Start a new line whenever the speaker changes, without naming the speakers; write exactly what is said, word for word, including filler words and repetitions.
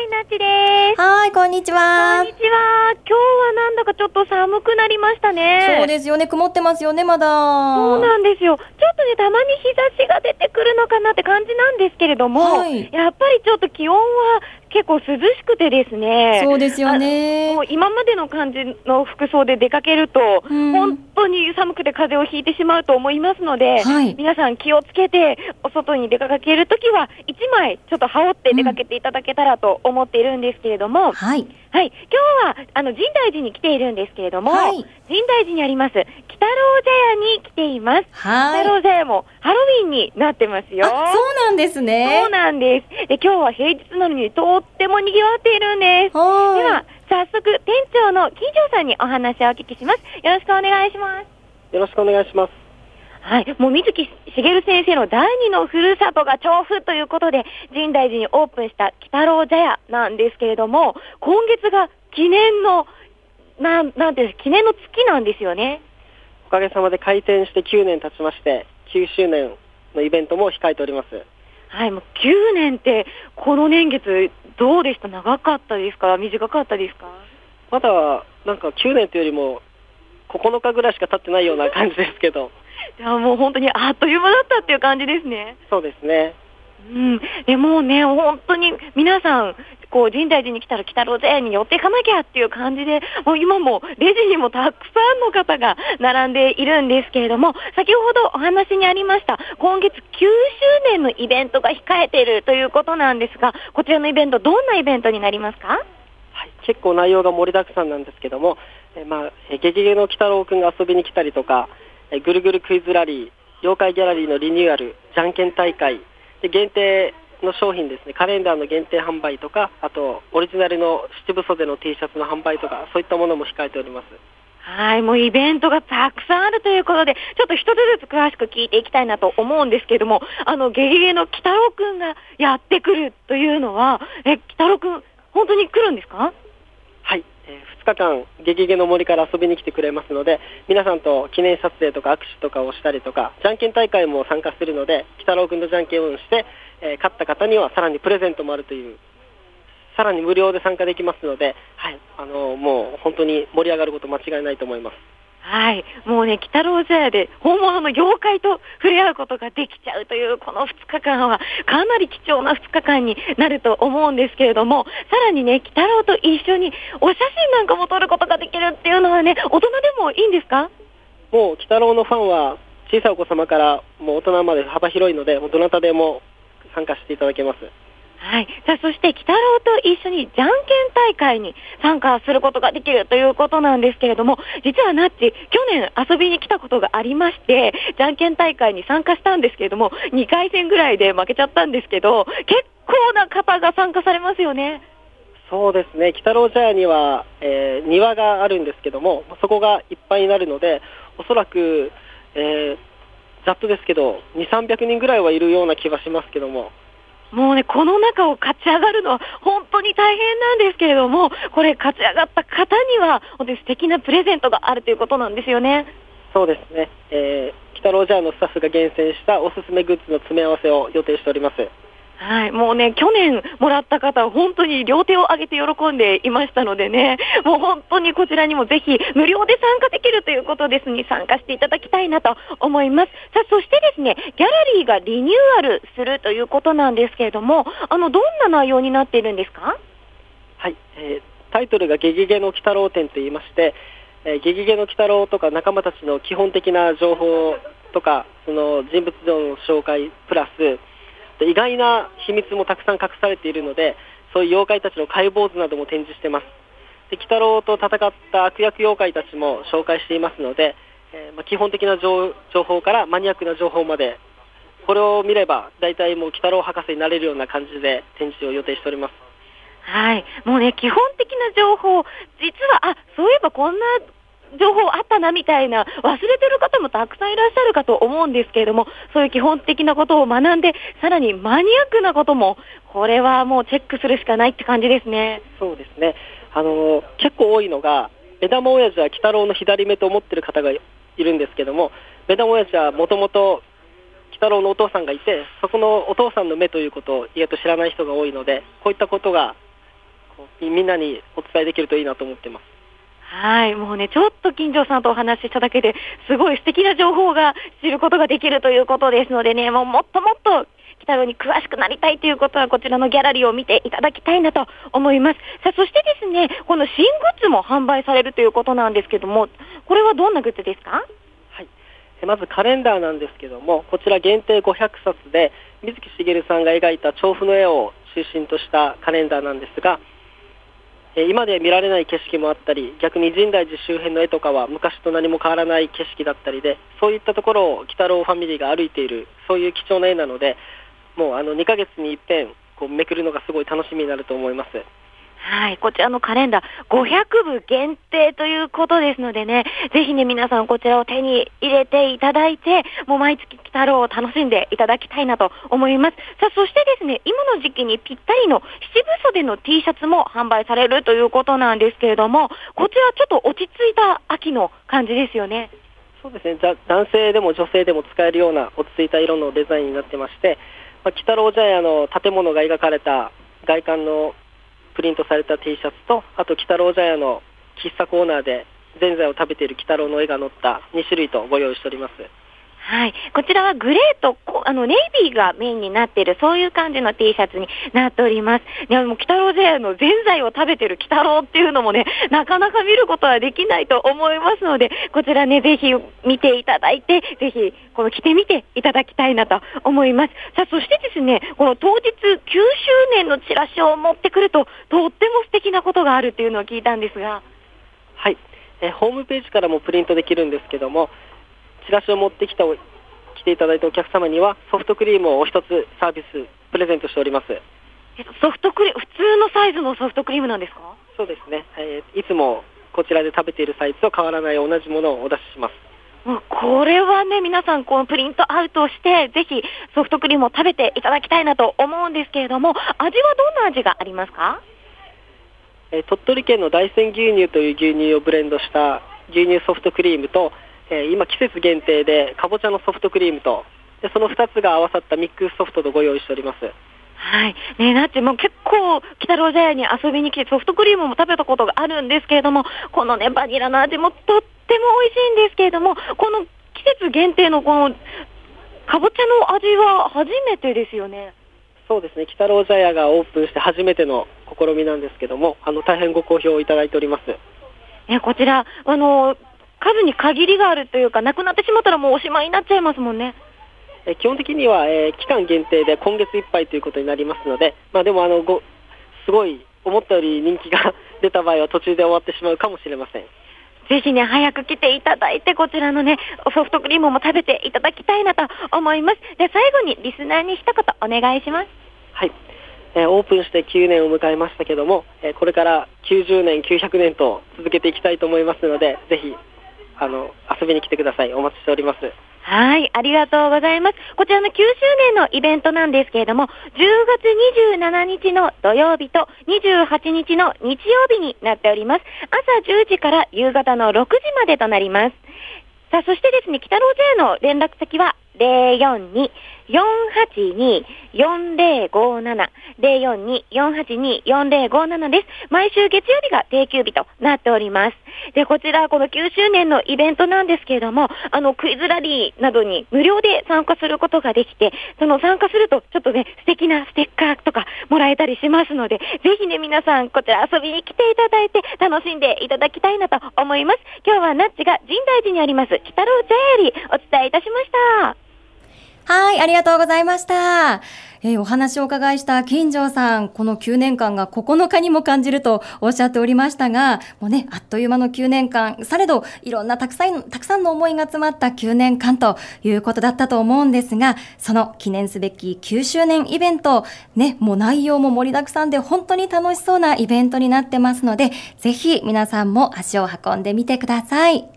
い、なっちです。
はい、こんにちは。
こんにちは。今日はなんだかちょっと寒くなりましたね。
そうですよね、曇ってますよね、まだ。
そうなんですよ。ちょっとね、たまに日差しが出てくるのかなって感じなんですけれども、はい、やっぱりちょっと気温は結構涼しくてですね。
そうですよね。
もう今までの感じの服装で出かけると、うん、本当に寒くて風邪をひいてしまうと思いますので、はい、皆さん気をつけて、お外に出かけるときはいちまいちょっと羽織って出かけていただけたらと思っているんですけれども、うん、はい。はい。今日は、あの、深大寺に来ているんですけれども、はい、深大寺にあります、鬼太郎茶屋に来ています。はい。鬼太郎茶屋もハロウィンになってますよ。
あ、そうなんですね。
そうなんです。で、今日は平日なのにとっても賑わっているんです。はい。では、早速、店長の金城さんにお話をお聞きします。よろしくお願いします。
よろしくお願いします。
はい。もう水木しげる先生の第二のふるさとが調布ということで、深大寺にオープンした鬼太郎茶屋なんですけれども、今月が記念の、なん、なんていう記念の月なんですよね。
おかげさまで開店してきゅうねん経ちまして、きゅうしゅうねんのイベントも控えております。
はい、もうきゅうねんって、この年月どうでした？長かったですか？短かったですか？
まだ、なんかきゅうねんというよりも、ここのかぐらいしか経ってないような感じですけど。
いや、もう本当にあっという間だったっていう感じですね。
そうですね。
うん。でもね、本当に皆さん、こう、深大寺に来たら鬼太郎茶屋に寄っていかなきゃっていう感じで、もう今もレジにもたくさんの方が並んでいるんですけれども、先ほどお話にありました、今月きゅうしゅうねんのイベントが控えているということなんですが、こちらのイベント、どんなイベントになりますか？
はい、結構内容が盛りだくさんなんですけども、えまあ、えゲゲゲの鬼太郎くんが遊びに来たりとか、えぐるぐるクイズラリー、妖怪ギャラリーのリニューアル、じゃんけん大会、で限定の商品ですね、カレンダーの限定販売とか、あとオリジナルの七分袖の T シャツの販売とか、そういったものも控えております。
はい、もうイベントがたくさんあるということで、ちょっと一つずつ詳しく聞いていきたいなと思うんですけれども、あのゲゲゲの鬼太郎くんがやってくるというのは、え、鬼太郎くん本当に来るんですか？
はい、えー、ふつかかんゲゲゲの森から遊びに来てくれますので、皆さんと記念撮影とか握手とかをしたりとか、じゃんけん大会も参加するので、鬼太郎くんとじゃんけんをして、えー、勝った方にはさらにプレゼントもあるという、さらに無料で参加できますので、はい、あのー、もう本当に盛り上がること間違いないと思います。
はい、もうね、鬼太郎茶屋で本物の妖怪と触れ合うことができちゃうというこのふつかかんはかなり貴重なふつかかんになると思うんですけれども、さらにね、鬼太郎と一緒にお写真なんかも撮ることができるっていうのはね、大人でもいいんですか？
もう鬼太郎のファンは小さいお子様からもう大人まで幅広いので、もうどなたでも参加していただけます。
はい。さあ、そして、鬼太郎と一緒にじゃんけん大会に参加することができるということなんですけれども、実はナッチ、去年遊びに来たことがありまして、じゃんけん大会に参加したんですけれども、にかい戦ぐらいで負けちゃったんですけど、結構な方が参加されますよね。
そうですね。鬼太郎茶屋には、えー、庭があるんですけども、そこがいっぱいになるので、おそらく、えー、ざっとですけど、にせんさんびゃくにんぐらいはいるような気はしますけども、
もうね、この中を勝ち上がるのは本当に大変なんですけれども、これ勝ち上がった方には本当に素敵なプレゼントがあるということなんですよね。
そうですね。えー、鬼太郎茶屋のスタッフが厳選したおすすめグッズの詰め合わせを予定しております。
はい、もうね、去年もらった方は本当に両手を挙げて喜んでいましたのでね、もう本当にこちらにもぜひ無料で参加できるということですに参加していただきたいなと思います。さあ、そしてですね、ギャラリーがリニューアルするということなんですけれども、あの、どんな内容になっているんですか？
はい、えー、タイトルがゲゲゲの鬼太郎展といいまして、えー、ゲゲゲの鬼太郎とか仲間たちの基本的な情報とか、その人物像の紹介プラス、意外な秘密もたくさん隠されているので、そういう妖怪たちの解剖図なども展示しています。で、鬼太郎と戦った悪役妖怪たちも紹介していますので、えーまあ、基本的な 情, 情報からマニアックな情報まで、これを見れば大体もう鬼太郎博士になれるような感じで展示を予定しております。
はい、もうね、基本的な情報、実は、あ、そういえばこんな情報あったなみたいな忘れてる方もたくさんいらっしゃるかと思うんですけれども、そういう基本的なことを学んで、さらにマニアックなことも、これはもうチェックするしかないって感じですね。
そうですね。あの結構多いのが、目玉親父は鬼太郎の左目と思ってる方がいるんですけども、目玉親父はもともと鬼太郎のお父さんがいて、そこのお父さんの目ということを意外と知らない人が多いので、こういったことがみんなにお伝えできるといいなと思ってます。
はい、もうね、ちょっと金城さんとお話ししただけですごい素敵な情報が知ることができるということですのでね、もうもっともっと鬼太郎に詳しくなりたいということはこちらのギャラリーを見ていただきたいなと思います。さあ、そしてですね、この新グッズも販売されるということなんですけども、これはどんなグッズですか？
はい、まずカレンダーなんですけども、こちら限定ごひゃくさつで水木しげるさんが描いた調布の絵を中心としたカレンダーなんですが、今では見られない景色もあったり、逆に深大寺周辺の絵とかは昔と何も変わらない景色だったりで、そういったところを鬼太郎ファミリーが歩いている、そういう貴重な絵なので、もうあのにかげつに一遍こうめくるのがすごい楽しみになると思います。
はい、こちらのカレンダーごひゃくぶ限定ということですのでね、ぜひね皆さんこちらを手に入れていただいて、もう毎月鬼太郎を楽しんでいただきたいなと思います。さあ、そしてですね、今の時期にぴったりの七分袖の T シャツも販売されるということなんですけれども、こちらちょっと落ち着いた秋の感じですよね。
そうですね、男性でも女性でも使えるような落ち着いた色のデザインになってまして、まあ、鬼太郎茶屋の建物が描かれた外観のプリントされた T シャツと、あと鬼太郎茶屋の喫茶コーナーでぜんざいを食べている鬼太郎の絵が載ったにしゅるいとご用意しております。
はい、こちらはグレーとあのネイビーがメインになっている、そういう感じの T シャツになっております。でも鬼太郎茶屋のぜんざいを食べている鬼太郎っていうのもね、なかなか見ることはできないと思いますので、こちらねぜひ見ていただいて、ぜひこの着てみていただきたいなと思います。さあ、そしてですね、この当日きゅうしゅうねんのチラシを持ってくるととっても素敵なことがあるっていうのを聞いたんですが。
はい、えホームページからもプリントできるんですけども、チラシを持ってきた来ていただいたお客様にはソフトクリームをお一つサービスプレゼントしております。
ソフトクリーム、普通のサイズのソフトクリームなんですか？
そうですね、えー、いつもこちらで食べているサイズと変わらない同じものをお出しします。
これはね皆さんこのプリントアウトしてぜひソフトクリームを食べていただきたいなと思うんですけれども、味はどんな味がありますか？
えー、鳥取県の大山牛乳という牛乳をブレンドした牛乳ソフトクリームと、えー、今季節限定でかぼちゃのソフトクリームと、でそのふたつが合わさったミックスソフトとご用意しております。
はいね、なってもう結構鬼太郎茶屋に遊びに来てソフトクリームも食べたことがあるんですけれども、このねバニラの味もとっても美味しいんですけれども、この季節限定のこのかぼちゃの味は初めてですよね。
そうですね、鬼太郎茶屋がオープンして初めての試みなんですけども、あの大変ご好評いただいております。
ね、こちらあの数に限りがあるというか、なくなってしまったらもうおしまいになっちゃいますもんね。
え基本的には、えー、期間限定で今月いっぱいということになりますので、まあ、でもあのごすごい思ったより人気が出た場合は途中で終わってしまうかもしれません。
ぜひね早く来ていただいて、こちらのねソフトクリームも食べていただきたいなと思います。で最後にリスナーに一言お願いします。
はい、えー、オープンしてきゅうねんを迎えましたけども、えー、これからきゅうじゅうねんきゅうひゃくねんと続けていきたいと思いますので、ぜひあの遊びに来てください。お待ちしております。
はい、ありがとうございます。こちらのきゅうしゅうねんのイベントなんですけれども、じゅうがつにじゅうしちにちの土曜日とにじゅうはちにちの日曜日になっております。朝じゅうじから夕方のろくじまでとなります。さあ、そしてですね、鬼太郎茶屋の連絡先はゼロよんに よんはちに よんゼロごなな ゼロよんに よんはちに よんゼロごななです。毎週月曜日が定休日となっております。で、こちらこのきゅうしゅうねんのイベントなんですけれども、あのクイズラリーなどに無料で参加することができて、その参加するとちょっとね素敵なステッカーとかもらえたりしますので、ぜひね皆さんこちら遊びに来ていただいて楽しんでいただきたいなと思います。今日はナッチが深大寺にあります鬼太郎茶屋よりお伝えいたしました。
はい、ありがとうございました。えー、お話をお伺いした金城さん、このきゅうねんかんがここのかにも感じるとおっしゃっておりましたが、もうね、あっという間のきゅうねんかん、されどいろんなたくさん、たくさんの思いが詰まったきゅうねんかんということだったと思うんですが、その記念すべききゅうしゅうねんイベント、ね、もう内容も盛りだくさんで本当に楽しそうなイベントになってますので、ぜひ皆さんも足を運んでみてください。